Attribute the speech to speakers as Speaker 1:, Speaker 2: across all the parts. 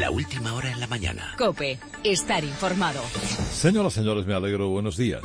Speaker 1: La última hora en la mañana.
Speaker 2: COPE. Estar informado.
Speaker 3: Señoras, señores, me alegro. Buenos días.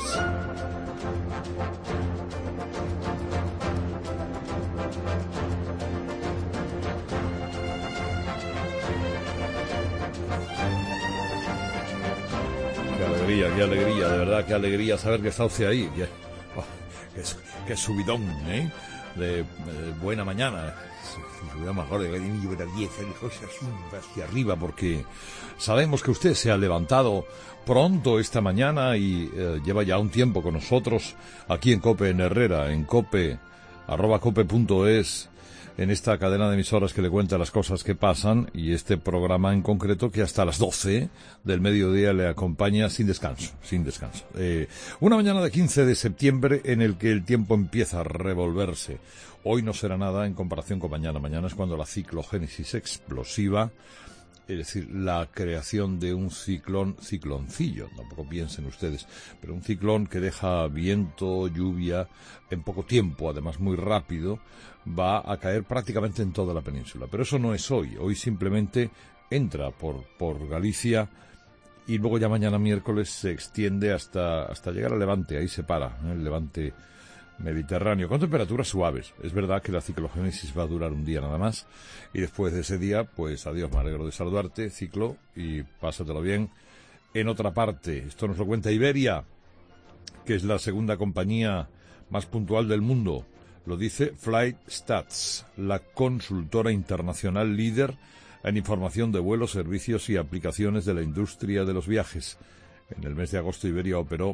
Speaker 3: Qué alegría, de verdad, qué alegría saber que está usted ahí. Qué subidón, ¿eh? De buena mañana. Subidón mejor de 10 hacia arriba, porque sabemos que usted se ha levantado pronto esta mañana y lleva ya un tiempo con nosotros aquí en COPE en Herrera, en COPE, @cope.es, en esta cadena de emisoras que le cuenta las cosas que pasan, y este programa en concreto que hasta las 12 del mediodía le acompaña sin descanso. Una mañana de 15 de septiembre en el que el tiempo empieza a revolverse. Hoy no será nada en comparación con mañana. Mañana es cuando la ciclogénesis explosiva, es decir, la creación de un cicloncillo, tampoco piensen ustedes, pero un ciclón que deja viento, lluvia, en poco tiempo, además muy rápido, va a caer prácticamente en toda la península. Pero eso no es hoy. Hoy simplemente entra por Galicia y luego ya mañana miércoles se extiende hasta llegar al Levante. Ahí se para, el Levante Mediterráneo, con temperaturas suaves. Es verdad que la ciclogénesis va a durar un día nada más, y después de ese día, pues adiós, me alegro de saludarte, ciclo, y pásatelo bien. En otra parte, esto nos lo cuenta Iberia, que es la segunda compañía más puntual del mundo. Lo dice Flight Stats, la consultora internacional líder en información de vuelos, servicios y aplicaciones de la industria de los viajes. En el mes de agosto, Iberia operó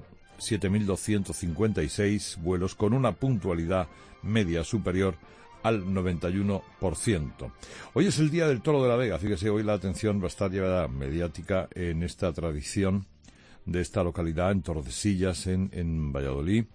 Speaker 3: 7.256 vuelos con una puntualidad media superior al 91%. Hoy es el Día del Toro de la Vega. Fíjese, hoy la atención va a estar llevada mediática en esta tradición de esta localidad, en Tordesillas, en Valladolid.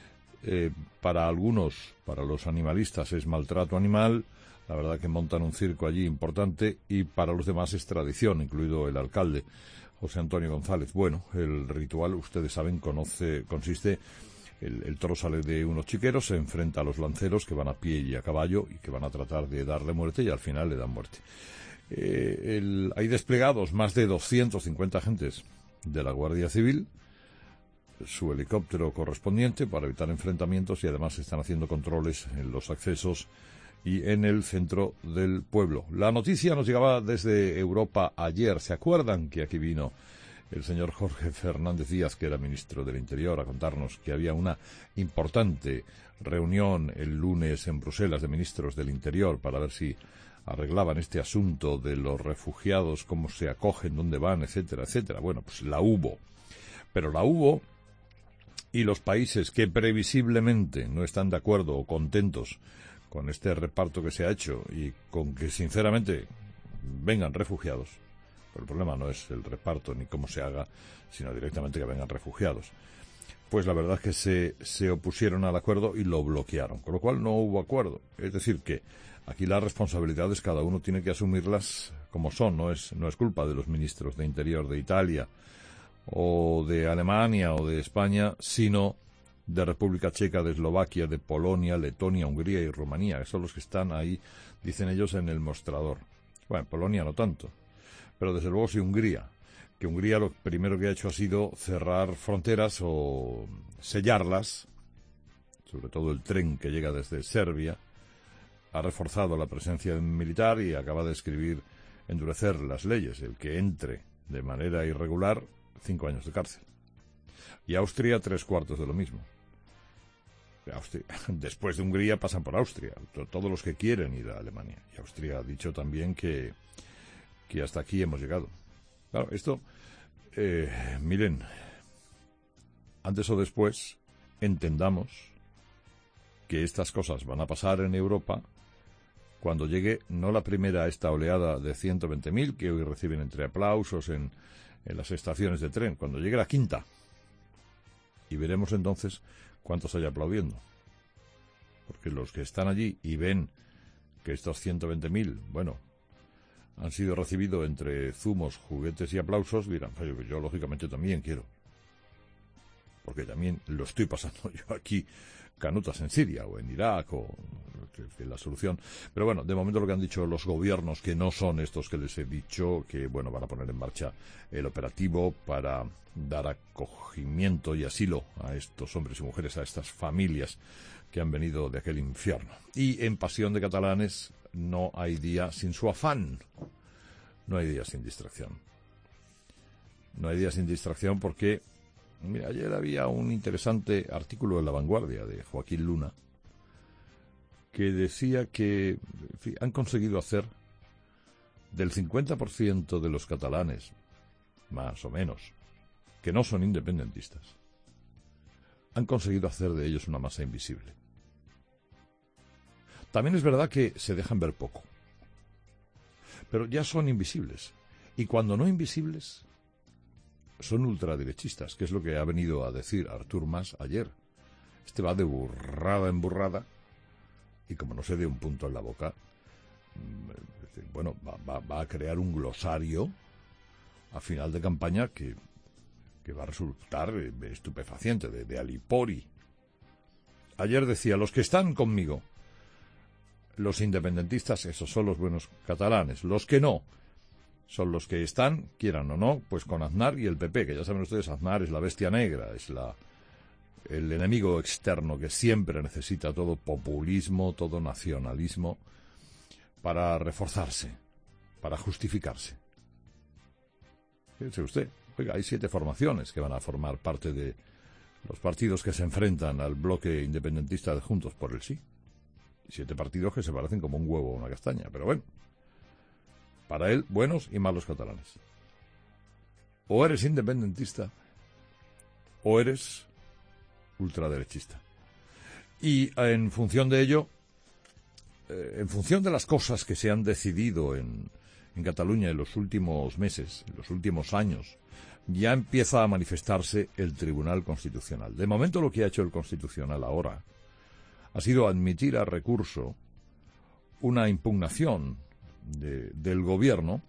Speaker 3: Para algunos, para los animalistas, es maltrato animal. La verdad que montan un circo allí importante, y para los demás es tradición, incluido el alcalde, José Antonio González. Bueno, el ritual, ustedes saben, consiste, el toro sale de unos chiqueros, se enfrenta a los lanceros que van a pie y a caballo y que van a tratar de darle muerte, y al final le dan muerte. Hay desplegados más de 250 agentes de la Guardia Civil, su helicóptero correspondiente para evitar enfrentamientos, y además están haciendo controles en los accesos y en el centro del pueblo. La noticia nos llegaba desde Europa ayer. ¿Se acuerdan que aquí vino el señor Jorge Fernández Díaz, que era ministro del Interior, a contarnos que había una importante reunión el lunes en Bruselas de ministros del Interior para ver si arreglaban este asunto de los refugiados, cómo se acogen, dónde van, etcétera, etcétera? Bueno, pues la hubo. Pero la hubo, y los países que previsiblemente no están de acuerdo o contentos con este reparto que se ha hecho, y con que sinceramente vengan refugiados, pero el problema no es el reparto ni cómo se haga, sino directamente que vengan refugiados, pues la verdad es que se opusieron al acuerdo y lo bloquearon, con lo cual no hubo acuerdo. Es decir, que aquí las responsabilidades cada uno tiene que asumirlas como son. No es culpa de los ministros de Interior de Italia o de Alemania o de España, sino de República Checa, de Eslovaquia, de Polonia, Letonia, Hungría y Rumanía, que son los que están ahí, dicen ellos, en el mostrador. Bueno, Polonia no tanto, pero desde luego sí Hungría, que Hungría lo primero que ha hecho ha sido cerrar fronteras o sellarlas, sobre todo el tren que llega desde Serbia, ha reforzado la presencia militar y acaba de endurecer las leyes. El que entre de manera irregular, 5 años de cárcel. Y Austria, 3/4 de lo mismo. Después de Hungría pasan por Austria, todos los que quieren ir a Alemania. Y Austria ha dicho también que hasta aquí hemos llegado. Claro, esto, miren, antes o después entendamos que estas cosas van a pasar en Europa cuando llegue no la primera, esta oleada de 120.000 que hoy reciben entre aplausos en las estaciones de tren, cuando llegue la quinta. Y veremos entonces cuántos hay aplaudiendo. Porque los que están allí y ven que estos 120.000, bueno, han sido recibidos entre zumos, juguetes y aplausos, dirán, yo lógicamente también quiero. Porque también lo estoy pasando yo aquí, canutas en Siria o en Irak o la solución. Pero bueno, de momento lo que han dicho los gobiernos, que no son estos que les he dicho, que bueno, van a poner en marcha el operativo para dar acogimiento y asilo a estos hombres y mujeres, a estas familias que han venido de aquel infierno. Y en Pasión de Catalanes no hay día sin su afán, no hay día sin distracción. No hay día sin distracción porque, mira, ayer había un interesante artículo en La Vanguardia de Joaquín Luna que decía que, en fin, han conseguido hacer del 50% de los catalanes, más o menos, que no son independentistas, han conseguido hacer de ellos una masa invisible. También es verdad que se dejan ver poco, pero ya son invisibles. Y cuando no invisibles, son ultraderechistas, que es lo que ha venido a decir Artur Mas ayer. Este va de burrada en burrada, y como no se dé un punto en la boca, bueno, va a crear un glosario a final de campaña que va a resultar estupefaciente, de alipori. Ayer decía, los que están conmigo, los independentistas, esos son los buenos catalanes. Los que no, son los que están, quieran o no, pues con Aznar y el PP, que ya saben ustedes, Aznar es la bestia negra, es el enemigo externo que siempre necesita todo populismo, todo nacionalismo para reforzarse, para justificarse. Fíjese usted, oiga, hay 7 formaciones que van a formar parte de los partidos que se enfrentan al bloque independentista de Juntos por el Sí. 7 partidos que se parecen como un huevo o una castaña, pero bueno, para él, buenos y malos catalanes. O eres independentista o eres ultraderechista. Y en función de ello, en función de las cosas que se han decidido en Cataluña en los últimos meses, en los últimos años, ya empieza a manifestarse el Tribunal Constitucional. De momento lo que ha hecho el Constitucional ahora ha sido admitir a recurso una impugnación del Gobierno,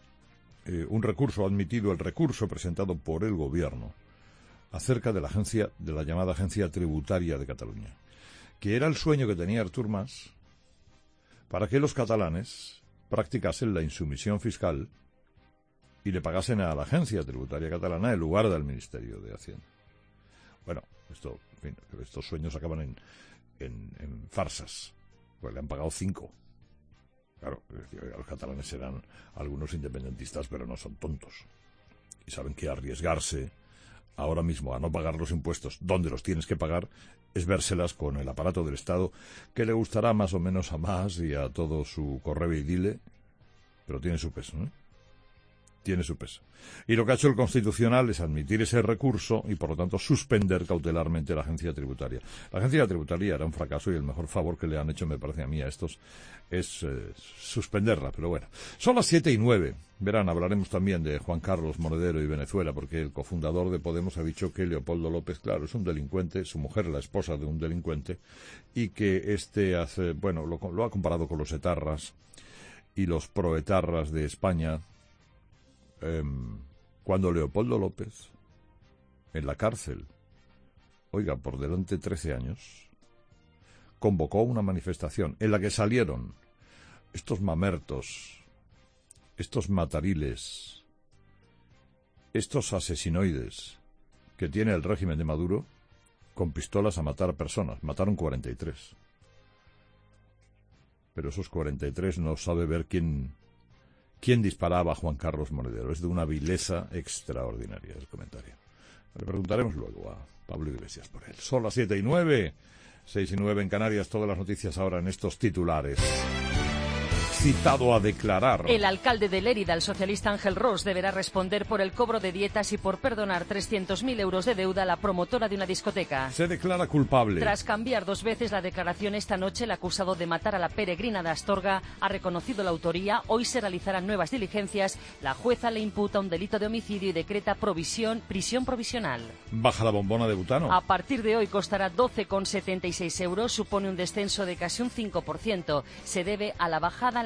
Speaker 3: un recurso admitido, el recurso presentado por el Gobierno acerca de la llamada Agencia Tributaria de Cataluña, que era el sueño que tenía Artur Mas para que los catalanes practicasen la insumisión fiscal y le pagasen a la Agencia Tributaria Catalana en lugar del Ministerio de Hacienda. Bueno, estos sueños acaban en farsas, pues le han pagado 5. Claro, los catalanes serán algunos independentistas, pero no son tontos. Y saben que arriesgarse ahora mismo a no pagar los impuestos donde los tienes que pagar es vérselas con el aparato del Estado, que le gustará más o menos a Mas y a todo su correo y dile, pero tiene su peso, ¿no? Tiene su peso. Y lo que ha hecho el Constitucional es admitir ese recurso y, por lo tanto, suspender cautelarmente la Agencia Tributaria. La Agencia Tributaria era un fracaso y el mejor favor que le han hecho, me parece a mí, a estos es suspenderla. Pero bueno, son las 7:09. Verán, hablaremos también de Juan Carlos Monedero y Venezuela, porque el cofundador de Podemos ha dicho que Leopoldo López, claro, es un delincuente, su mujer la esposa de un delincuente, y que lo ha comparado con los etarras y los proetarras de España, cuando Leopoldo López, en la cárcel, oiga, por delante 13 años, convocó una manifestación en la que salieron estos mamertos, estos matariles, estos asesinoides que tiene el régimen de Maduro, con pistolas a matar personas. Mataron 43. Pero esos 43 no sabe ver quién disparaba a Juan Carlos Monedero. Es de una vileza extraordinaria el comentario. Le preguntaremos luego a Pablo Iglesias por él. Son las 7:09, 6:09 en Canarias. Todas las noticias ahora en estos titulares. Citado a declarar.
Speaker 2: El alcalde de Lérida, el socialista Ángel Ros, deberá responder por el cobro de dietas y por perdonar 300.000 euros de deuda a la promotora de una discoteca.
Speaker 3: Se declara culpable.
Speaker 2: Tras cambiar 2 veces la declaración esta noche, el acusado de matar a la peregrina de Astorga ha reconocido la autoría. Hoy se realizarán nuevas diligencias. La jueza le imputa un delito de homicidio y decreta prisión provisional.
Speaker 3: Baja la bombona de butano.
Speaker 2: A partir de hoy costará 12,76 euros. Supone un descenso de casi un 5%. Se debe a la bajada en las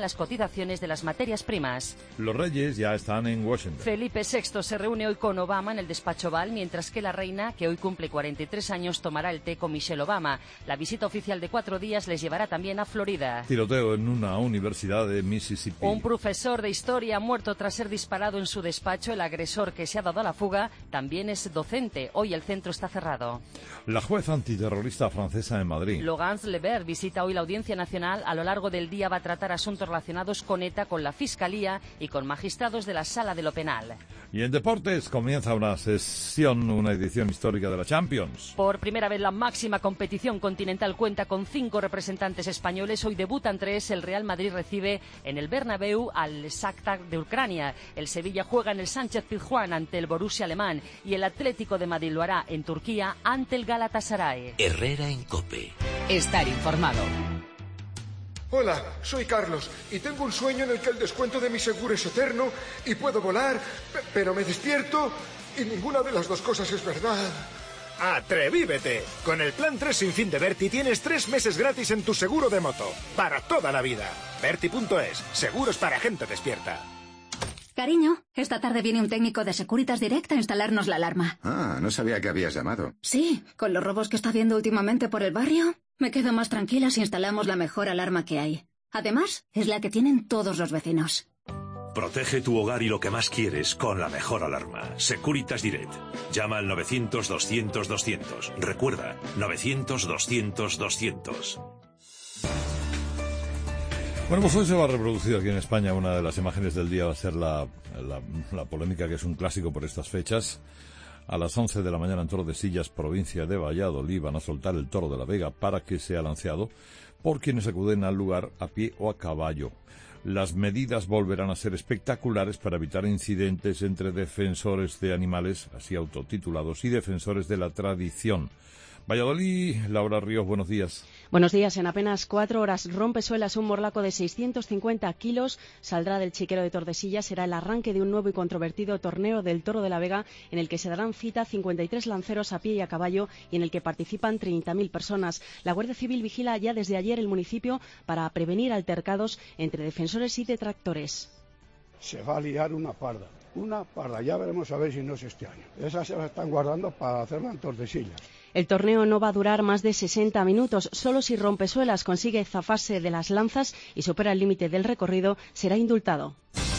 Speaker 2: las cotizaciones de las materias primas.
Speaker 3: Los reyes ya están en Washington.
Speaker 2: Felipe VI se reúne hoy con Obama en el despacho Oval, mientras que la reina, que hoy cumple 43 años, tomará el té con Michelle Obama. La visita oficial de 4 días les llevará también a Florida.
Speaker 3: Tiroteo en una universidad de Mississippi.
Speaker 2: Un profesor de historia ha muerto tras ser disparado en su despacho. El agresor, que se ha dado a la fuga, también es docente. Hoy el centro está cerrado.
Speaker 3: La jueza antiterrorista francesa en Madrid.
Speaker 2: Laurence Lebert visita hoy la Audiencia Nacional. A lo largo del día va a tratar asuntos relacionados con ETA, con la Fiscalía y con magistrados de la Sala de lo Penal.
Speaker 3: Y en deportes comienza una edición histórica de la Champions.
Speaker 2: Por primera vez la máxima competición continental cuenta con 5 representantes españoles. Hoy debutan 3. El Real Madrid recibe en el Bernabéu al Shakhtar de Ucrania. El Sevilla juega en el Sánchez-Pizjuán ante el Borussia alemán. Y el Atlético de Madrid lo hará en Turquía ante el Galatasaray.
Speaker 1: Herrera en COPE.
Speaker 4: Estar informado.
Speaker 5: Hola, soy Carlos y tengo un sueño en el que el descuento de mi seguro es eterno y puedo volar, pero me despierto y ninguna de las dos cosas es verdad.
Speaker 6: ¡Atrevívete! Con el plan 3 sin fin de Berti tienes 3 meses gratis en tu seguro de moto. Para toda la vida. Berti.es. Seguros para gente despierta.
Speaker 7: Cariño, esta tarde viene un técnico de Securitas Direct a instalarnos la alarma.
Speaker 8: Ah, no sabía que habías llamado.
Speaker 7: Sí, con los robos que está habiendo últimamente por el barrio, me quedo más tranquila si instalamos la mejor alarma que hay. Además, es la que tienen todos los vecinos.
Speaker 1: Protege tu hogar y lo que más quieres con la mejor alarma. Securitas Direct. Llama al 900-200-200. Recuerda, 900-200-200.
Speaker 3: Bueno, pues hoy se va a reproducir aquí en España una de las imágenes del día. Va a ser la polémica, que es un clásico por estas fechas. A las 11 de la mañana en Tordesillas, provincia de Valladolid, van a soltar el toro de la Vega para que sea lanceado por quienes acuden al lugar a pie o a caballo. Las medidas volverán a ser espectaculares para evitar incidentes entre defensores de animales, así autotitulados, y defensores de la tradición. Valladolid, Laura Ríos, buenos días.
Speaker 9: Buenos días. En apenas 4 horas, Rompesuelas, un morlaco de 650 kilos, saldrá del chiquero de Tordesillas. Será el arranque de un nuevo y controvertido torneo del Toro de la Vega, en el que se darán cita 53 lanceros a pie y a caballo y en el que participan 30.000 personas. La Guardia Civil vigila ya desde ayer el municipio para prevenir altercados entre defensores y detractores.
Speaker 10: Se va a liar una parda, ya veremos a ver si no es este año. Esas se las están guardando para hacerla en Tordesillas.
Speaker 9: El torneo no va a durar más de 60 minutos. Solo si Rompesuelas consigue zafarse de las lanzas y supera el límite del recorrido, será indultado.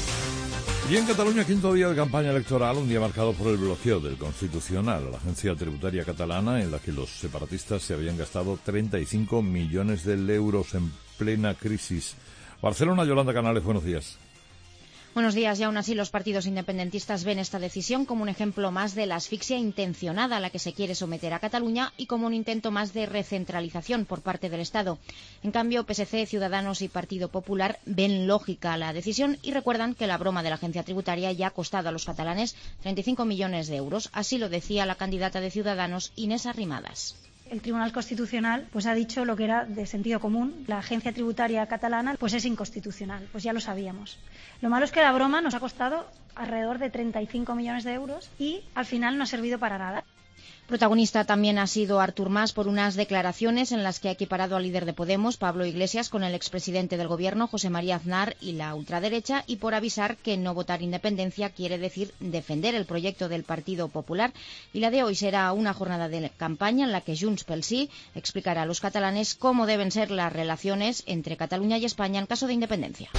Speaker 3: Y en Cataluña, quinto día de campaña electoral, un día marcado por el bloqueo del Constitucional, la agencia tributaria catalana, en la que los separatistas se habían gastado 35 millones de euros en plena crisis. Barcelona, Yolanda Canales, buenos días.
Speaker 11: Buenos días. Y aún así, los partidos independentistas ven esta decisión como un ejemplo más de la asfixia intencionada a la que se quiere someter a Cataluña y como un intento más de recentralización por parte del Estado. En cambio, PSC, Ciudadanos y Partido Popular ven lógica la decisión y recuerdan que la broma de la agencia tributaria ya ha costado a los catalanes 35 millones de euros. Así lo decía la candidata de Ciudadanos, Inés Arrimadas.
Speaker 12: El Tribunal Constitucional ha dicho lo que era de sentido común. La agencia tributaria catalana es inconstitucional, ya lo sabíamos. Lo malo es que la broma nos ha costado alrededor de 35 millones de euros y al final no ha servido para nada.
Speaker 11: Protagonista también ha sido Artur Mas por unas declaraciones en las que ha equiparado al líder de Podemos, Pablo Iglesias, con el expresidente del Gobierno, José María Aznar, y la ultraderecha, y por avisar que no votar independencia quiere decir defender el proyecto del Partido Popular. Y la de hoy será una jornada de campaña en la que Junts pel Sí explicará a los catalanes cómo deben ser las relaciones entre Cataluña y España en caso de independencia.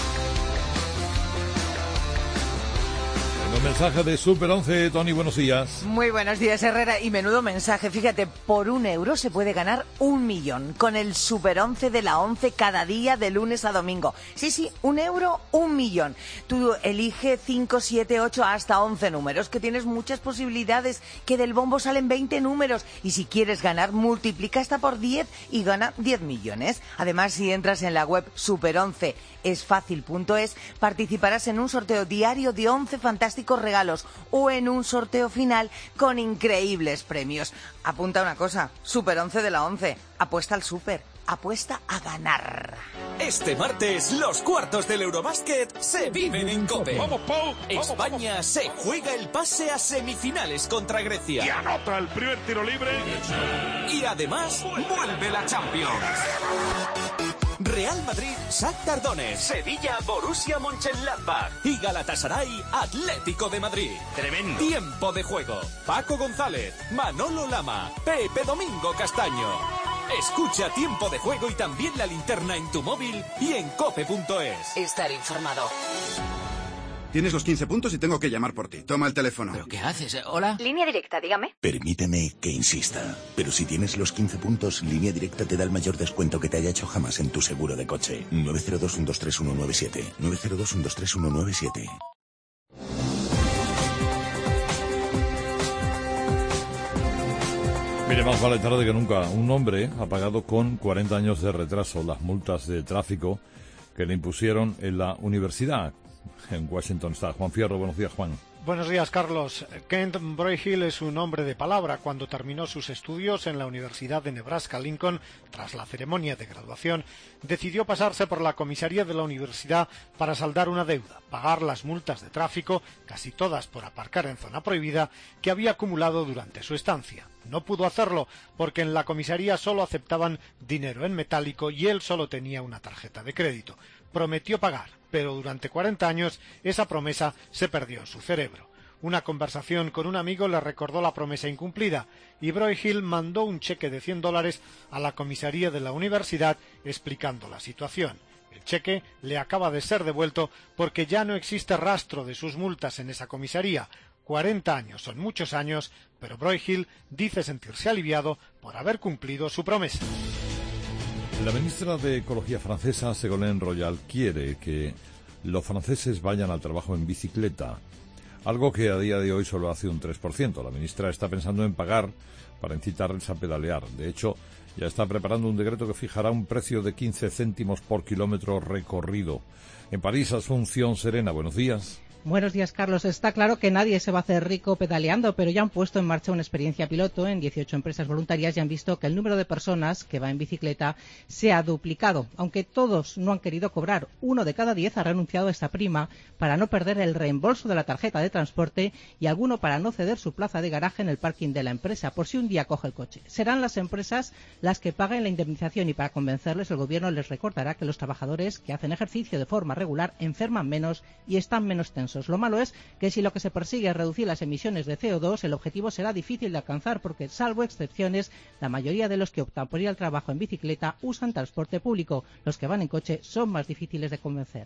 Speaker 3: Un mensaje de Super 11, Tony, buenos días.
Speaker 4: Muy buenos días, Herrera, y menudo mensaje. Fíjate, por 1 euro se puede ganar 1 millón con el Super 11 de la 11 cada día de lunes a domingo. Sí, 1 euro, 1 millón. Tú elige 5, 7, 8 hasta 11 números, que tienes muchas posibilidades, que del bombo salen 20 números. Y si quieres ganar, multiplica hasta por 10 y gana 10 millones. Además, si entras en la web super11esfacil.es, participarás en un sorteo diario de 11 fantásticos regalos o en un sorteo final con increíbles premios. Apunta una cosa, Super 11 de la 11, apuesta al Super, apuesta a ganar.
Speaker 13: Este martes los cuartos del Eurobásquet se viven en COPE.
Speaker 14: ¡Vamos, Pau!
Speaker 13: España se juega el pase a semifinales contra Grecia.
Speaker 14: Y anota el primer tiro libre.
Speaker 13: Y además vuelve la Champions. Real Madrid, Shakhtar Donetsk, Sevilla, Borussia Mönchengladbach y Galatasaray, Atlético de Madrid. Tremendo. Tiempo de juego. Paco González, Manolo Lama, Pepe Domingo Castaño. Escucha Tiempo de Juego y también La Linterna en tu móvil y en cope.es.
Speaker 14: Estar informado.
Speaker 8: Tienes los 15 puntos y tengo que llamar por ti. Toma el teléfono.
Speaker 14: ¿Pero qué haces? ¿Hola?
Speaker 15: Línea directa, dígame.
Speaker 16: Permíteme que insista, pero si tienes los 15 puntos, Línea Directa te da el mayor descuento que te haya hecho jamás en tu seguro de coche. 902-123-197. 902-123-197.
Speaker 3: Mire, más vale tarde que nunca. Un hombre ha pagado con 40 años de retraso las multas de tráfico que le impusieron en la universidad. En Washington está Juan Fierro. Buenos días, Juan.
Speaker 17: Buenos días, Carlos. Kent Broyhill es un hombre de palabra. Cuando terminó sus estudios en la Universidad de Nebraska-Lincoln, tras la ceremonia de graduación, decidió pasarse por la comisaría de la universidad para saldar una deuda, pagar las multas de tráfico, casi todas por aparcar en zona prohibida, que había acumulado durante su estancia. No pudo hacerlo porque en la comisaría solo aceptaban dinero en metálico y él solo tenía una tarjeta de crédito. Prometió pagar, pero durante 40 años esa promesa se perdió en su cerebro. Una conversación con un amigo le recordó la promesa incumplida y Broyhill mandó un cheque de $100 a la comisaría de la universidad explicando la situación. El cheque le acaba de ser devuelto porque ya no existe rastro de sus multas en esa comisaría. 40 años son muchos años, pero Broyhill dice sentirse aliviado por haber cumplido su promesa.
Speaker 3: La ministra de Ecología francesa, Ségolène Royal, quiere que los franceses vayan al trabajo en bicicleta, algo que a día de hoy solo hace un 3%. La ministra está pensando en pagar para incitarles a pedalear. De hecho, ya está preparando un decreto que fijará un precio de 15 céntimos por kilómetro recorrido. En París, Asunción Serena, buenos días.
Speaker 18: Buenos días, Carlos. Está claro que nadie se va a hacer rico pedaleando, pero ya han puesto en marcha una experiencia piloto en 18 empresas voluntarias y han visto que el número de personas que va en bicicleta se ha duplicado. Aunque todos no han querido cobrar, 1 de cada 10 ha renunciado a esta prima para no perder el reembolso de la tarjeta de transporte y alguno para no ceder su plaza de garaje en el parking de la empresa, por si un día coge el coche. Serán las empresas las que paguen la indemnización y para convencerles el gobierno les recordará que los trabajadores que hacen ejercicio de forma regular enferman menos y están menos tensos. Lo malo es que si lo que se persigue es reducir las emisiones de CO2, el objetivo será difícil de alcanzar porque, salvo excepciones, la mayoría de los que optan por ir al trabajo en bicicleta usan transporte público. Los que van en coche son más difíciles de convencer.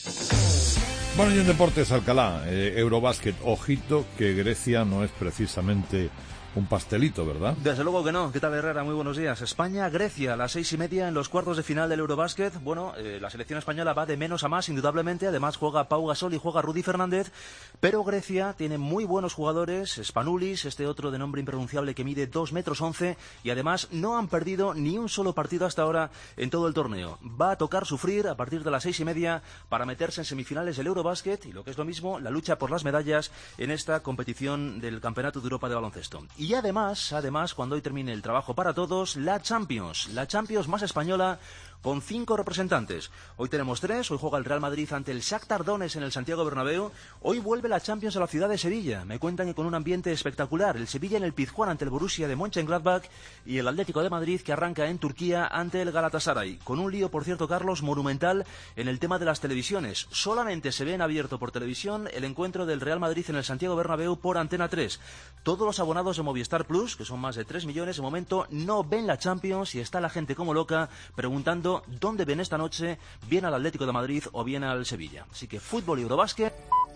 Speaker 3: Bueno, y en deportes, Alcalá, Eurobásquet. Ojito que Grecia no es precisamente un pastelito, ¿verdad?
Speaker 19: Desde luego que no. ¿Qué tal, Herrera? Muy buenos días. España-Grecia, a las 6:30 en los cuartos de final del Eurobásquet. Bueno, la selección española va de menos a más, indudablemente. Además juega Pau Gasol y juega Rudy Fernández. Pero Grecia tiene muy buenos jugadores. Spanoulis, este otro de nombre impronunciable que mide 2,11 metros. Y además no han perdido ni un solo partido hasta ahora en todo el torneo. Va a tocar sufrir a partir de las 6:30 para meterse en semifinales del Eurobásquet. Y lo que es lo mismo, la lucha por las medallas en esta competición del Campeonato de Europa de baloncesto. Y además, cuando hoy termine el trabajo para todos, la Champions más española, con 5 representantes. Hoy tenemos 3, hoy juega el Real Madrid ante el Shakhtar Donetsk en el Santiago Bernabéu. Hoy vuelve la Champions a la ciudad de Sevilla. Me cuentan que con un ambiente espectacular. El Sevilla en el Pizjuán ante el Borussia de Mönchengladbach y el Atlético de Madrid que arranca en Turquía ante el Galatasaray. Con un lío, por cierto, Carlos, monumental en el tema de las televisiones. Solamente se ve en abierto por televisión el encuentro del Real Madrid en el Santiago Bernabéu por Antena 3. Todos los abonados de Movistar Plus, que son más de 3 millones, de momento no ven la Champions y está la gente como loca preguntando dónde ven esta noche, bien al Atlético de Madrid o bien al Sevilla. Así que fútbol y Eurobásquet.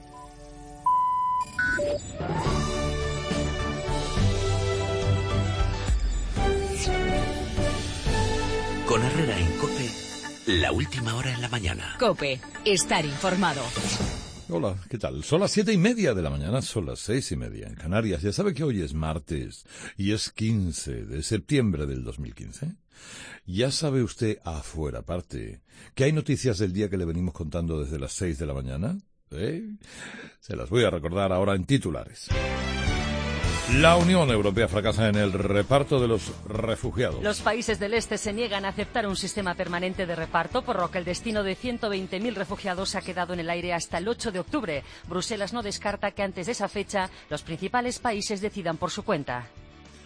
Speaker 13: Con Herrera en COPE, la última hora en la mañana.
Speaker 14: COPE, estar informado.
Speaker 3: Hola, ¿qué tal? Son las 7:30 de la mañana, son las 6:30 en Canarias. Ya sabe que hoy es martes y es 15 de septiembre del 2015. Ya sabe usted, afuera aparte, que hay noticias del día que le venimos contando desde las 6 de la mañana. Se las voy a recordar ahora en titulares. La Unión Europea fracasa en el reparto de los refugiados.
Speaker 2: Los países del este se niegan a aceptar un sistema permanente de reparto, por lo que el destino de 120.000 refugiados ha quedado en el aire hasta el 8 de octubre. Bruselas no descarta que antes de esa fecha los principales países decidan por su cuenta.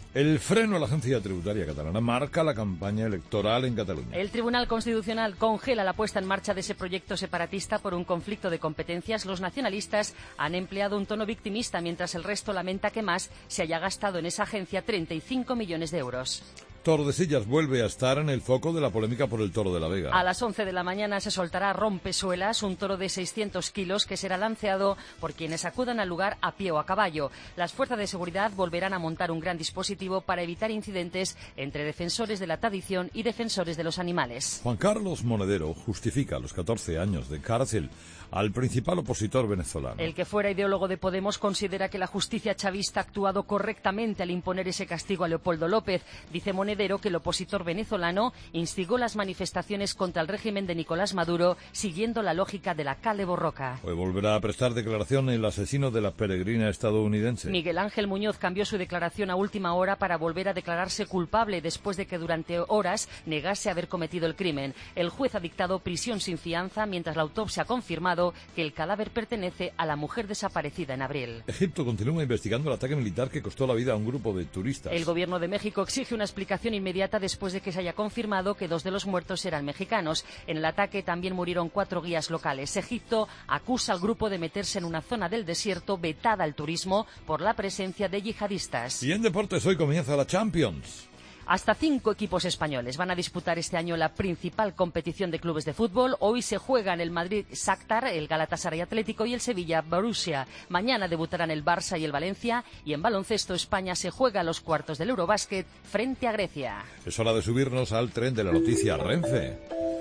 Speaker 3: El freno a la agencia tributaria catalana marca la campaña electoral en Cataluña.
Speaker 2: El Tribunal Constitucional congela la puesta en marcha de ese proyecto separatista por un conflicto de competencias. Los nacionalistas han empleado un tono victimista, mientras el resto lamenta que Mas se haya gastado en esa agencia 35 millones de euros.
Speaker 3: Tordesillas vuelve a estar en el foco de la polémica por el Toro de la Vega.
Speaker 2: A las 11 de la mañana se soltará Rompesuelas, un toro de 600 kilos que será lanceado por quienes acudan al lugar a pie o a caballo. Las fuerzas de seguridad volverán a montar un gran dispositivo para evitar incidentes entre defensores de la tradición y defensores de los animales.
Speaker 3: Juan Carlos Monedero justifica los 14 años de cárcel al principal opositor venezolano.
Speaker 2: El que fuera ideólogo de Podemos considera que la justicia chavista ha actuado correctamente al imponer ese castigo a Leopoldo López. Dice Monedero que el opositor venezolano instigó las manifestaciones contra el régimen de Nicolás Maduro siguiendo la lógica de la Cale Borroca.
Speaker 3: Hoy volverá a prestar declaración el asesino de la peregrina estadounidense.
Speaker 2: Miguel Ángel Muñoz cambió su declaración a última hora para volver a declararse culpable después de que durante horas negase haber cometido el crimen. El juez ha dictado prisión sin fianza, mientras la autopsia ha confirmado que el cadáver pertenece a la mujer desaparecida en abril.
Speaker 3: Egipto continúa investigando el ataque militar que costó la vida a un grupo de turistas.
Speaker 2: El gobierno de México exige una explicación inmediata después de que se haya confirmado que 2 de los muertos eran mexicanos. En el ataque también murieron 4 guías locales. Egipto acusa al grupo de meterse en una zona del desierto vetada al turismo por la presencia de yihadistas.
Speaker 3: Y en deportes hoy comienza la Champions.
Speaker 2: Hasta 5 equipos españoles van a disputar este año la principal competición de clubes de fútbol. Hoy se juegan el Madrid Shakhtar, el Galatasaray Atlético y el Sevilla Borussia. Mañana debutarán el Barça y el Valencia. Y en baloncesto, España se juega los cuartos del Eurobásquet frente a Grecia.
Speaker 3: Es hora de subirnos al tren de la noticia Renfe.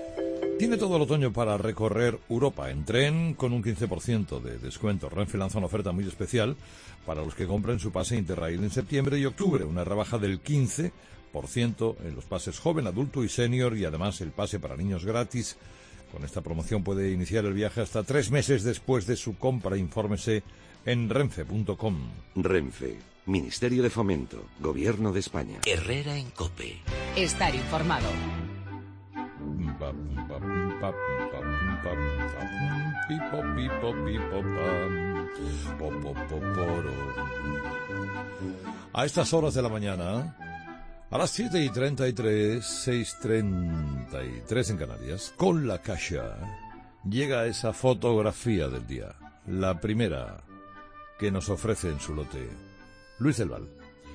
Speaker 3: Tiene todo el otoño para recorrer Europa en tren con un 15% de descuento. Renfe lanza una oferta muy especial para los que compren su pase Interrail en septiembre y octubre. Una rebaja del 15% en los pases joven, adulto y senior, y además el pase para niños gratis. Con esta promoción puede iniciar el viaje hasta 3 meses después de su compra. Infórmese en renfe.com.
Speaker 15: Renfe, Ministerio de Fomento, Gobierno de España.
Speaker 14: Herrera en COPE. Estar informado.
Speaker 3: A estas horas de la mañana, a las 7:33, 6:33 en Canarias, con la Caixa, llega esa fotografía del día, la primera que nos ofrece en su lote Luis del Val.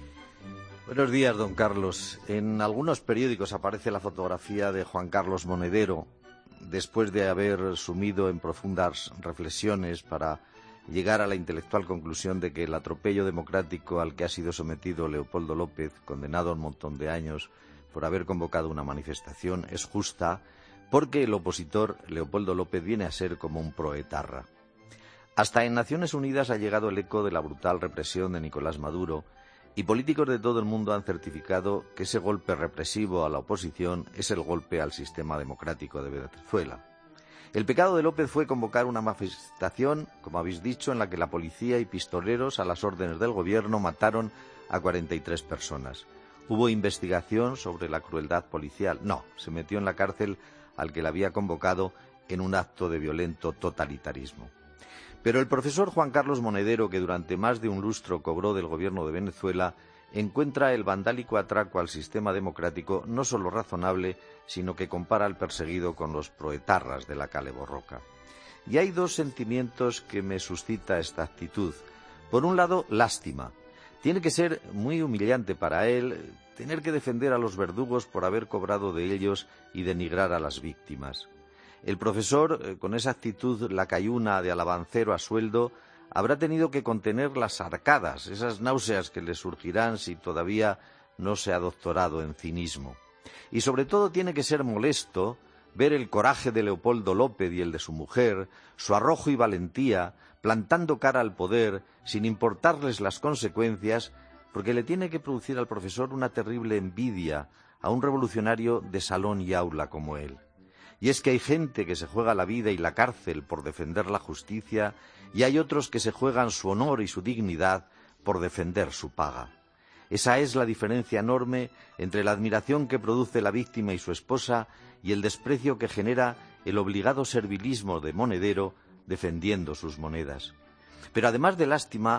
Speaker 20: Buenos días, don Carlos. En algunos periódicos aparece la fotografía de Juan Carlos Monedero, después de haber sumido en profundas reflexiones para llegar a la intelectual conclusión de que el atropello democrático al que ha sido sometido Leopoldo López, condenado a un montón de años por haber convocado una manifestación, es justa, porque el opositor Leopoldo López viene a ser como un proetarra. Hasta en Naciones Unidas ha llegado el eco de la brutal represión de Nicolás Maduro, y políticos de todo el mundo han certificado que ese golpe represivo a la oposición es el golpe al sistema democrático de Venezuela. El pecado de López fue convocar una manifestación, como habéis dicho, en la que la policía y pistoleros, a las órdenes del gobierno, mataron a 43 personas. ¿Hubo investigación sobre la crueldad policial? No, se metió en la cárcel al que la había convocado en un acto de violento totalitarismo. Pero el profesor Juan Carlos Monedero, que durante más de un lustro cobró del gobierno de Venezuela, encuentra el vandálico atraco al sistema democrático no solo razonable, sino que compara al perseguido con los proetarras de la Cale Borroca. Y hay 2 sentimientos que me suscita esta actitud. Por un lado, lástima. Tiene que ser muy humillante para él tener que defender a los verdugos por haber cobrado de ellos y denigrar a las víctimas. El profesor, con esa actitud lacayuna de alabancero a sueldo, habrá tenido que contener las arcadas, esas náuseas que le surgirán si todavía no se ha doctorado en cinismo. Y sobre todo tiene que ser molesto ver el coraje de Leopoldo López y el de su mujer, su arrojo y valentía, plantando cara al poder, sin importarles las consecuencias, porque le tiene que producir al profesor una terrible envidia a un revolucionario de salón y aula como él. Y es que hay gente que se juega la vida y la cárcel por defender la justicia, y hay otros que se juegan su honor y su dignidad por defender su paga. Esa es la diferencia enorme entre la admiración que produce la víctima y su esposa y el desprecio que genera el obligado servilismo de Monedero defendiendo sus monedas. Pero además de lástima,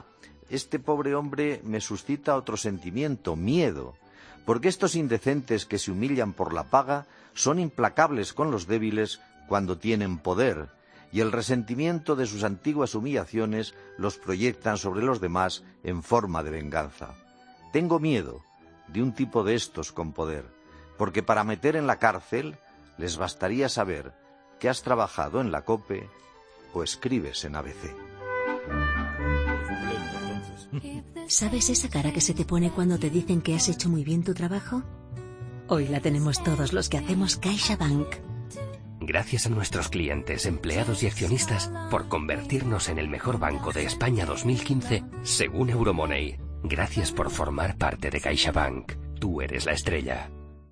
Speaker 20: este pobre hombre me suscita otro sentimiento, miedo, porque estos indecentes que se humillan por la paga son implacables con los débiles cuando tienen poder, y el resentimiento de sus antiguas humillaciones los proyectan sobre los demás en forma de venganza. Tengo miedo de un tipo de estos con poder, porque para meter en la cárcel les bastaría saber que has trabajado en la COPE o escribes en ABC.
Speaker 21: ¿Sabes esa cara que se te pone cuando te dicen que has hecho muy bien tu trabajo? Hoy la tenemos todos los que hacemos CaixaBank.
Speaker 22: Gracias a nuestros clientes, empleados y accionistas por convertirnos en el mejor banco de España 2015, según Euromoney. Gracias por formar parte de CaixaBank. Tú eres la estrella.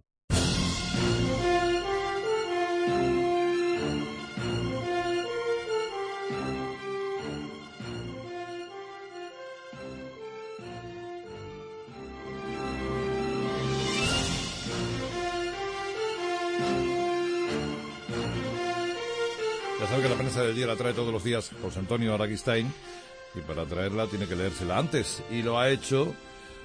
Speaker 3: Ya sabe que la prensa del día la trae todos los días José Antonio Araquistain, y para traerla tiene que leérsela antes, y lo ha hecho.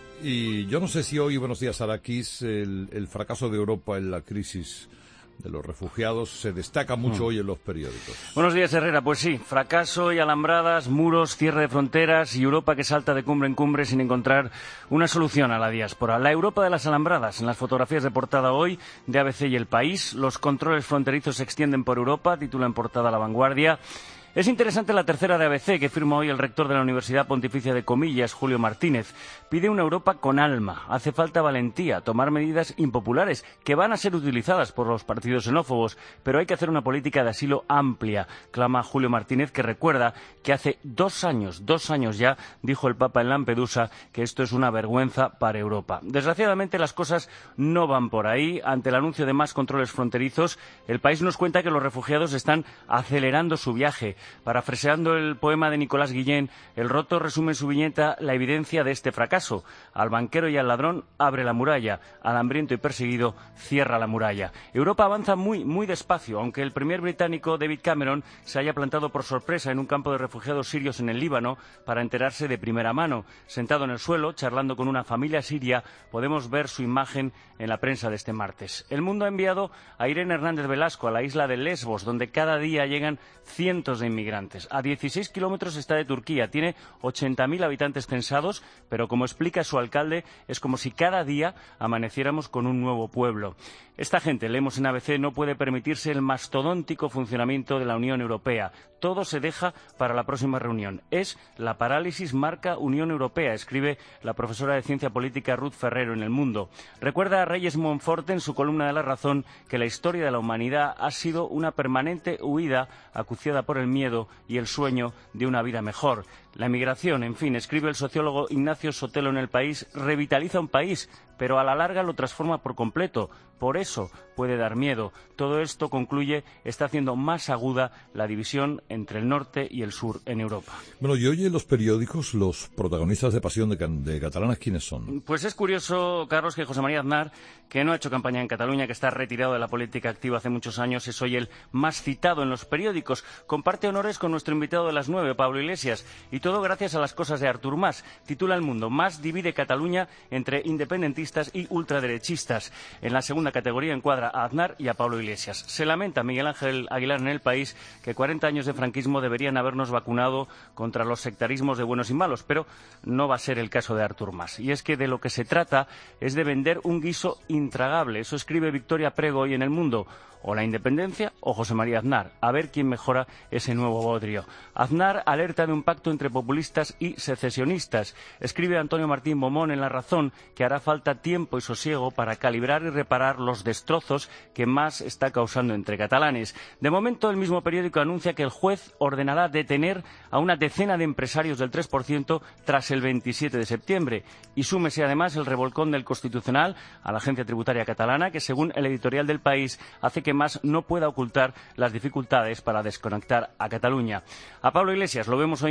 Speaker 3: Y yo no sé si hoy, buenos días Araquis, el fracaso de Europa en la crisis de los refugiados se destaca mucho hoy en los periódicos.
Speaker 23: Buenos días, Herrera. Pues sí, fracaso y alambradas, muros, cierre de fronteras y Europa que salta de cumbre en cumbre sin encontrar una solución a la diáspora. La Europa de las alambradas. En las fotografías de portada hoy de ABC y El País, los controles fronterizos se extienden por Europa, titula en portada La Vanguardia. Es interesante la tercera de ABC que firma hoy el rector de la Universidad Pontificia de Comillas, Julio Martínez. Pide una Europa con alma. Hace falta valentía, tomar medidas impopulares que van a ser utilizadas por los partidos xenófobos, pero hay que hacer una política de asilo amplia, clama Julio Martínez, que recuerda que hace 2 años ya, dijo el Papa en Lampedusa, que esto es una vergüenza para Europa. Desgraciadamente las cosas no van por ahí. Ante el anuncio de más controles fronterizos, El País nos cuenta que los refugiados están acelerando su viaje. Parafraseando el poema de Nicolás Guillén, El Roto resume en su viñeta la evidencia de este fracaso. Al banquero y al ladrón abre la muralla, al hambriento y perseguido cierra la muralla. Europa avanza muy despacio, aunque el primer británico David Cameron se haya plantado por sorpresa en un campo de refugiados sirios en el Líbano para enterarse de primera mano. Sentado en el suelo, charlando con una familia siria, podemos ver su imagen en la prensa de este martes. El Mundo ha enviado a Irene Hernández Velasco a la isla de Lesbos, donde cada día llegan cientos de inmigrantes. A 16 kilómetros está de Turquía, tiene 80.000 habitantes censados, pero como explica su alcalde, es como si cada día amaneciéramos con un nuevo pueblo. Esta gente, leemos en ABC, no puede permitirse el mastodóntico funcionamiento de la Unión Europea. Todo se deja para la próxima reunión. Es la parálisis marca Unión Europea, escribe la profesora de Ciencia Política Ruth Ferrero en El Mundo. Recuerda a Reyes Monforte en su columna de La Razón que la historia de la humanidad ha sido una permanente huida acuciada por el miedo y el sueño de una vida mejor. La emigración, en fin, escribe el sociólogo Ignacio Sotelo en El País, revitaliza un país, pero a la larga lo transforma por completo. Por eso puede dar miedo. Todo esto, concluye, está haciendo más aguda la división entre el norte y el sur en Europa.
Speaker 3: Bueno, y hoy en los periódicos los protagonistas de Pasión de Catalanas, ¿quiénes son?
Speaker 23: Pues es curioso, Carlos, que José María Aznar, que no ha hecho campaña en Cataluña, que está retirado de la política activa hace muchos años, es hoy el más citado en los periódicos. Comparte honores con nuestro invitado de las 9, Pablo Iglesias, y todo gracias a las cosas de Artur Mas. Titula El Mundo: Mas divide Cataluña entre independentistas y ultraderechistas. En la segunda categoría encuadra a Aznar y a Pablo Iglesias. Se lamenta Miguel Ángel Aguilar en El País que 40 años de franquismo deberían habernos vacunado contra los sectarismos de buenos y malos, pero no va a ser el caso de Artur Mas. Y es que de lo que se trata es de vender un guiso intragable. Eso escribe Victoria Prego hoy en El Mundo. O la independencia o José María Aznar. A ver quién mejora ese nuevo bodrio. Aznar alerta de un pacto entre populistas y secesionistas. Escribe Antonio Martín Momón en La Razón que hará falta tiempo y sosiego para calibrar y reparar los destrozos que Mas está causando entre catalanes. De momento, el mismo periódico anuncia que el juez ordenará detener a una decena de empresarios del 3% tras el 27 de septiembre. Y súmese además el revolcón del Constitucional a la agencia tributaria catalana, que según el editorial del País hace que Mas no pueda ocultar las dificultades para desconectar a Cataluña. A Pablo Iglesias lo vemos hoy en los periódicos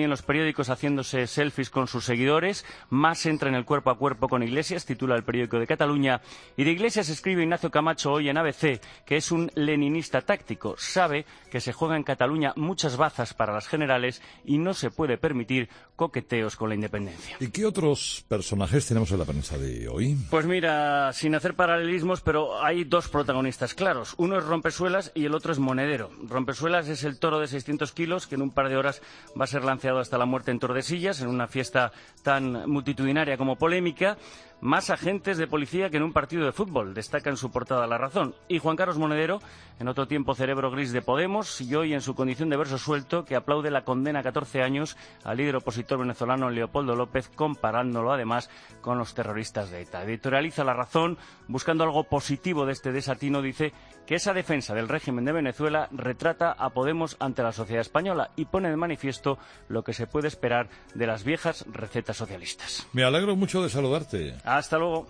Speaker 23: periódicos haciéndose selfies con sus seguidores. Mas entra en el cuerpo a cuerpo con Iglesias, titula el periódico de Cataluña. Y de Iglesias escribe Ignacio Camacho hoy en ABC, que es un leninista táctico. Sabe que se juega en Cataluña muchas bazas para las generales y no se puede permitir coqueteos con la independencia.
Speaker 3: ¿Y qué otros personajes tenemos en la prensa de hoy?
Speaker 23: Pues mira, sin hacer paralelismos, pero hay dos protagonistas claros. Uno es Rompesuelas y el otro es Monedero. Rompesuelas es el toro de 600 kilos que en un par de horas va a ser lanceado hasta la muerte en Tordesillas, en una fiesta tan multitudinaria como polémica. Más agentes de policía que en un partido de fútbol, destaca en su portada La Razón. Y Juan Carlos Monedero, en otro tiempo cerebro gris de Podemos, y hoy en su condición de verso suelto, que aplaude la condena a 14 años al líder opositor venezolano Leopoldo López, comparándolo además con los terroristas de ETA. Editorializa La Razón, buscando algo positivo de este desatino, dice que esa defensa del régimen de Venezuela retrata a Podemos ante la sociedad española y pone de manifiesto lo que se puede esperar de las viejas recetas socialistas.
Speaker 3: Me alegro mucho de saludarte.
Speaker 23: Hasta luego.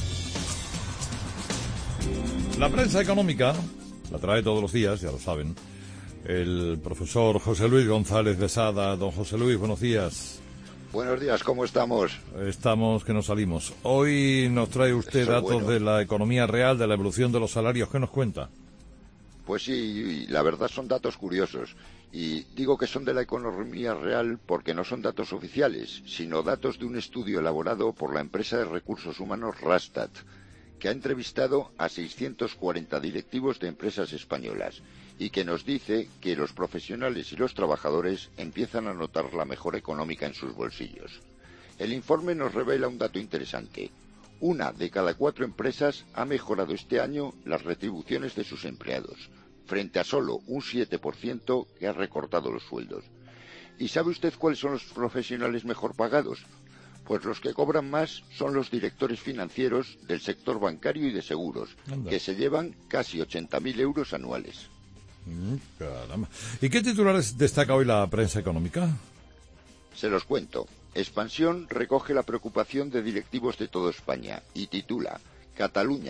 Speaker 3: La prensa económica la trae todos los días, ya lo saben, el profesor José Luis González de Sada. Don José Luis, buenos días.
Speaker 5: Buenos días, ¿cómo estamos?
Speaker 3: Estamos que nos salimos. Hoy nos trae usted datos de la economía real, de la evolución de los salarios. ¿Qué nos cuenta?
Speaker 5: Pues sí, la verdad son datos curiosos. Y digo que son de la economía real porque no son datos oficiales, sino datos de un estudio elaborado por la empresa de recursos humanos Randstad, que ha entrevistado a 640 directivos de empresas españolas y que nos dice que los profesionales y los trabajadores empiezan a notar la mejora económica en sus bolsillos. El informe nos revela un dato interesante. 1 de cada 4 empresas ha mejorado este año las retribuciones de sus empleados, frente a solo un 7% que ha recortado los sueldos. ¿Y sabe usted cuáles son los profesionales mejor pagados? Pues los que cobran más son los directores financieros del sector bancario y de seguros, que se llevan casi 80.000 euros anuales.
Speaker 3: Caramba. ¿Y qué titulares destaca hoy la prensa económica?
Speaker 5: Se los cuento. Expansión recoge la preocupación de directivos de toda España y titula Cataluña, :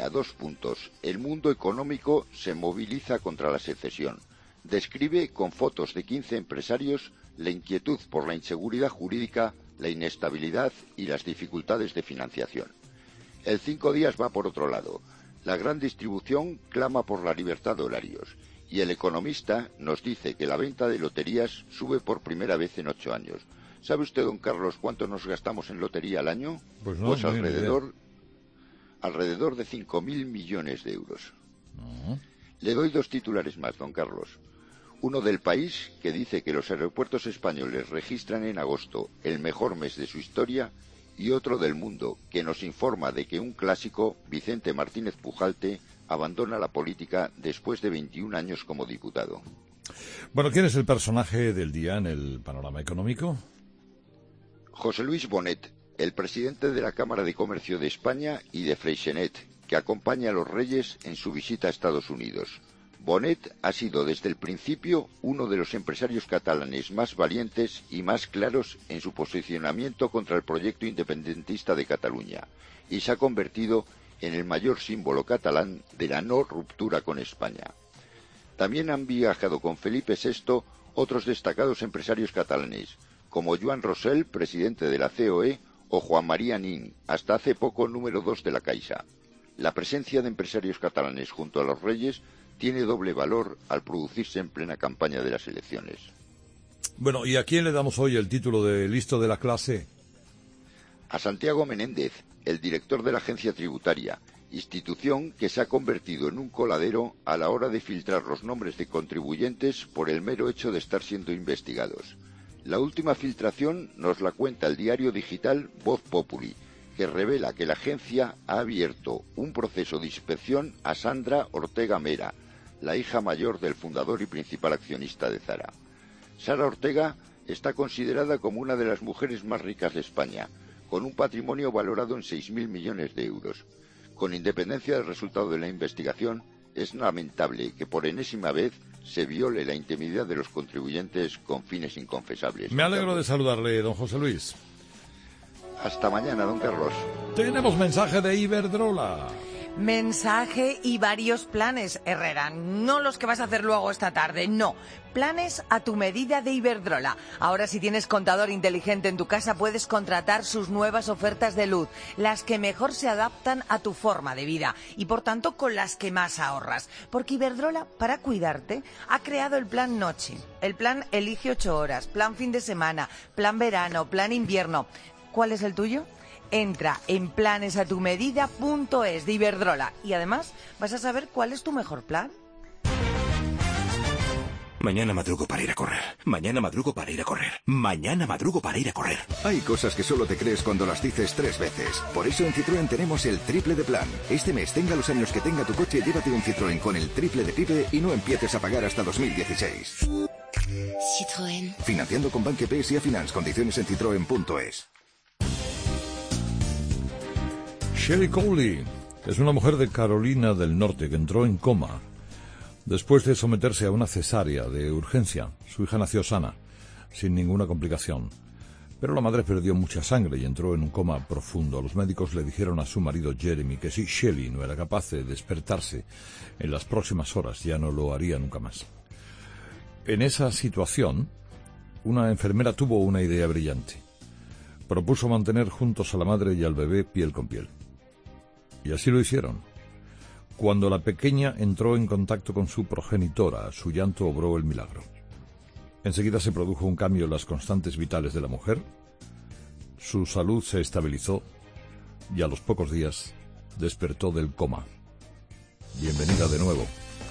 Speaker 5: el mundo económico se moviliza contra la secesión. Describe con fotos de 15 empresarios la inquietud por la inseguridad jurídica, la inestabilidad y las dificultades de financiación. El 5 días va por otro lado. La gran distribución clama por la libertad de horarios y el Economista nos dice que la venta de loterías sube por primera vez en 8 años. ¿Sabe usted, don Carlos, cuánto nos gastamos en lotería al año?
Speaker 3: Pues no,
Speaker 5: pues alrededor de 5.000 millones de euros. Le doy 2 titulares más, don Carlos. Uno del País, que dice que los aeropuertos españoles registran en agosto el mejor mes de su historia, y otro del Mundo, que nos informa de que un clásico, Vicente Martínez Pujalte, abandona la política después de 21 años como diputado.
Speaker 3: Bueno, ¿quién es el personaje del día en el panorama económico?
Speaker 5: José Luis Bonet, el presidente de la Cámara de Comercio de España y de Freixenet, que acompaña a los Reyes en su visita a Estados Unidos. Bonet ha sido desde el principio uno de los empresarios catalanes más valientes y más claros en su posicionamiento contra el proyecto independentista de Cataluña y se ha convertido en el mayor símbolo catalán de la no ruptura con España. También han viajado con Felipe VI otros destacados empresarios catalanes, como Joan Rosell, presidente de la COE, o Juan María Nin, hasta hace poco número 2 de la Caixa. La presencia de empresarios catalanes junto a los Reyes tiene doble valor al producirse en plena campaña de las elecciones.
Speaker 3: Bueno, ¿y a quién le damos hoy el título de listo de la clase?
Speaker 5: A Santiago Menéndez, el director de la Agencia Tributaria, institución que se ha convertido en un coladero a la hora de filtrar los nombres de contribuyentes por el mero hecho de estar siendo investigados. La última filtración nos la cuenta el diario digital Voz Populi, que revela que la agencia ha abierto un proceso de inspección a Sandra Ortega Mera, la hija mayor del fundador y principal accionista de Zara. Sara Ortega está considerada como una de las mujeres más ricas de España, con un patrimonio valorado en 6.000 millones de euros. Con independencia del resultado de la investigación, es lamentable que por enésima vez se viole la intimidad de los contribuyentes con fines inconfesables.
Speaker 3: Me alegro de saludarle, don José Luis.
Speaker 5: Hasta mañana, don Carlos.
Speaker 3: Tenemos mensaje de Iberdrola.
Speaker 4: Mensaje y varios planes, Herrera. No los que vas a hacer luego esta tarde, no. Planes a tu medida de Iberdrola. Ahora, si tienes contador inteligente en tu casa, puedes contratar sus nuevas ofertas de luz, las que mejor se adaptan a tu forma de vida y, por tanto, con las que más ahorras. Porque Iberdrola, para cuidarte, ha creado el plan noche, el plan elige 8 horas, plan fin de semana, plan verano, plan invierno. ¿Cuál es el tuyo? Entra en planesatumedida.es de Iberdrola y además vas a saber cuál es tu mejor plan.
Speaker 16: Mañana madrugo para ir a correr. Mañana madrugo para ir a correr. Mañana madrugo para ir a correr.
Speaker 1: Hay cosas que solo te crees cuando las dices 3 veces. Por eso en Citroën tenemos el triple de plan. Este mes, tenga los años que tenga tu coche, llévate un Citroën con el triple de PIBE y no empieces a pagar hasta 2016.
Speaker 6: Citroën.
Speaker 1: Financiando con Banque PS y Finance. Condiciones en citroen.es.
Speaker 3: Shelley Cowley es una mujer de Carolina del Norte que entró en coma después de someterse a una cesárea de urgencia. Su hija nació sana, sin ninguna complicación. Pero la madre perdió mucha sangre y entró en un coma profundo. Los médicos le dijeron a su marido Jeremy que si Shelley no era capaz de despertarse en las próximas horas, ya no lo haría nunca más. En esa situación, una enfermera tuvo una idea brillante. Propuso mantener juntos a la madre y al bebé piel con piel. Y así lo hicieron. Cuando la pequeña entró en contacto con su progenitora, su llanto obró el milagro. Enseguida se produjo un cambio en las constantes vitales de la mujer, su salud se estabilizó y a los pocos días despertó del coma. Bienvenida de nuevo.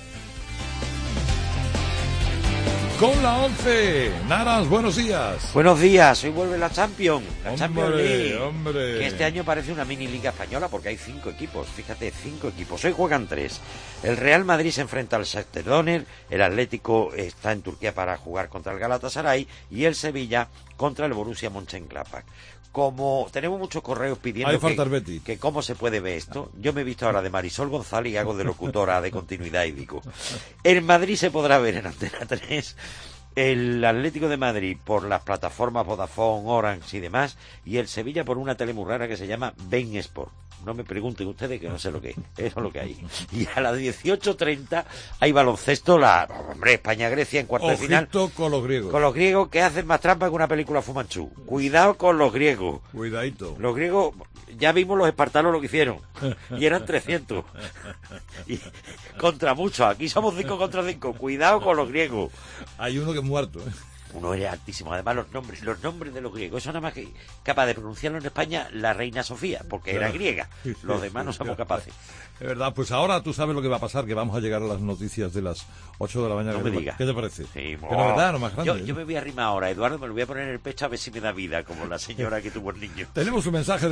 Speaker 3: Con la 11, Naras, buenos días.
Speaker 7: Buenos días, hoy vuelve la Champions, Champions League,
Speaker 3: hombre.
Speaker 7: que este año parece una mini liga española porque hay 5 equipos, fíjate, 5 equipos, hoy juegan 3. El Real Madrid se enfrenta al Shakhtar Donetsk, el Atlético está en Turquía para jugar contra el Galatasaray y el Sevilla contra el Borussia Mönchengladbach. Como tenemos muchos correos pidiendo que cómo se puede ver esto, yo me he visto ahora de Marisol González y hago de locutora de continuidad y digo, en Madrid se podrá ver en Antena 3 el Atlético de Madrid por las plataformas Vodafone, Orange y demás, y el Sevilla por una tele muy rara que se llama Bein Sport. No me pregunten ustedes que no sé lo que es, eso es lo que hay. Y a las 18:30 hay baloncesto, España-Grecia en cuarto de final.
Speaker 3: Con los griegos.
Speaker 7: Con los griegos que hacen más trampa que una película Fumanchu. Cuidado con los griegos.
Speaker 3: Cuidadito.
Speaker 7: Los griegos, ya vimos los espartanos lo que hicieron. Y eran 300. Y contra muchos. Aquí somos 5 contra 5. Cuidado con los griegos.
Speaker 3: Hay uno que es muerto,
Speaker 7: Uno era altísimo. Además, los nombres de los griegos. Eso nada más que capaz de pronunciarlo en España la reina Sofía, porque era griega. Los demás no somos capaces.
Speaker 3: Es verdad, pues ahora tú sabes lo que va a pasar, que vamos a llegar a las noticias de las 8 de la mañana.
Speaker 7: No me digas.
Speaker 3: ¿Qué te parece?
Speaker 7: Sí,
Speaker 3: ¿Qué novedad, no más grande?
Speaker 7: Yo me voy a arrimar ahora, Eduardo, me lo voy a poner en el pecho a ver si me da vida, como la señora que tuvo el niño.
Speaker 3: Tenemos un mensaje de